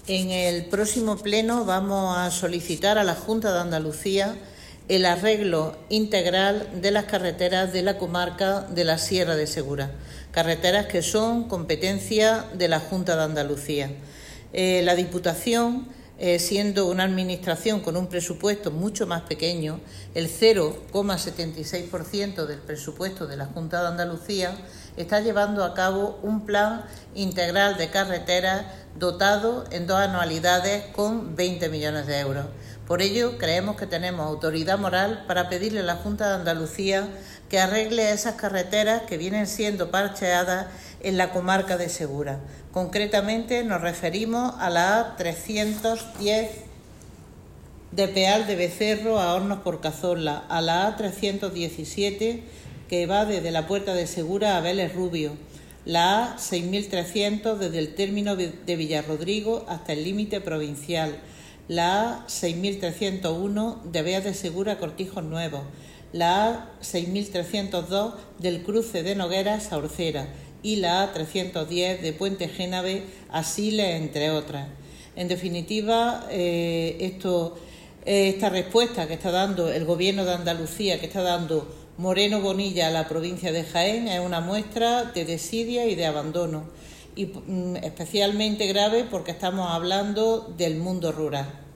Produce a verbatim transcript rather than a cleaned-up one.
En el próximo pleno vamos a solicitar a la Junta de Andalucía el arreglo integral de las carreteras de la comarca de la Sierra de Segura, carreteras que son competencia de la Junta de Andalucía. Eh, la Diputación, eh, siendo una administración con un presupuesto mucho más pequeño, el cero coma setenta y seis por ciento del presupuesto de la Junta de Andalucía, está llevando a cabo un plan integral de carreteras dotado en dos anualidades con veinte millones de euros. Por ello, creemos que tenemos autoridad moral para pedirle a la Junta de Andalucía que arregle esas carreteras que vienen siendo parcheadas en la comarca de Segura. Concretamente, nos referimos a la A trescientos diez de Peal de Becerro a Hornos por Cazorla, a la A trescientos diecisiete que va desde la Puerta de Segura a Vélez Rubio, la A seis mil trescientos desde el término de Villarrodrigo hasta el límite provincial, la A seis mil trescientos uno de Beas de Segura a Cortijos Nuevos, la A seis mil trescientos dos del cruce de Nogueras a Orcera y la A trescientos diez de Puente Génave a Siles, entre otras. En definitiva, eh, esto, eh, esta respuesta que está dando el Gobierno de Andalucía, que está dando Moreno Bonilla a la provincia de Jaén, es una muestra de desidia y de abandono, y mm, especialmente grave porque estamos hablando del mundo rural.